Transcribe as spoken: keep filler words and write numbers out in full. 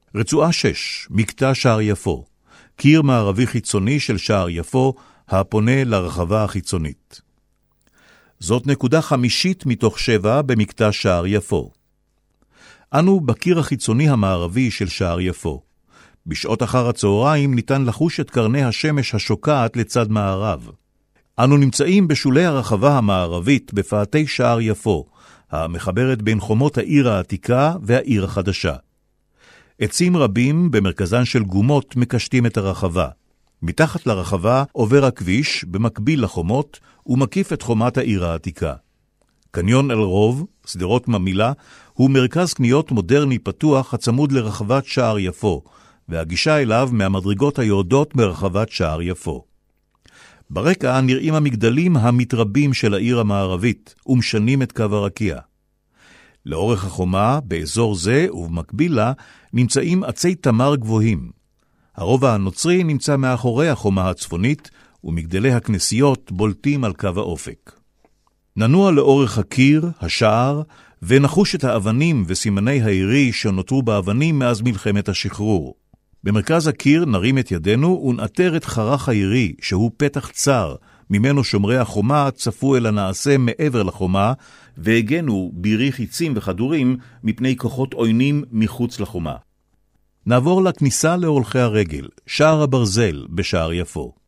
רצועה שש, מקטע שער יפו. קיר מערבי חיצוני של שער יפו, הפונה לרחבה החיצונית. זאת נקודה חמישית מתוך שבע במקטע שער יפו. אנו בקיר החיצוני המערבי של שער יפו. בשעות אחר הצהריים ניתן לחוש את קרני השמש השוקעת לצד מערב. אנו נמצאים בשולי הרחבה המערבית בפאתי שער יפו, המחברת בין חומות העיר העתיקה והעיר החדשה. עצים רבים במרכזן של גומות מקשטים את הרחבה. מתחת לרחבה עובר הכביש במקביל לחומות ומקיף את חומת העיר העתיקה. קניון אלרוב, סדרות ממילה, הוא מרכז קניות מודרני פתוח הצמוד לרחבת שער יפו, והגישה אליו מהמדרגות היורדות ברחבת שער יפו. ברקע נראים המגדלים המתרבים של העיר המערבית ומשנים את קו הרקיע. לאורך החומה, באזור זה ובמקביל לה, נמצאים עצי תמר גבוהים. הרובע הנוצרי נמצא מאחורי החומה הצפונית, ומגדלי הכנסיות בולטים על קו האופק. ננוע לאורך הקיר, השער, ונחוש את האבנים וסימני העירי שנותרו באבנים מאז מלחמת השחרור. במרכז הקיר נרים את ידינו ונאתר את חרך העירי, שהוא פתח צר, ממנו שומרי החומה צפו אל הנעשה מעבר לחומה, והגנו בירי חיצים וכדורים מפני כוחות עוינים מחוץ לחומה. נעבור לכניסה להולכי הרגל, שער הברזל בשער יפו.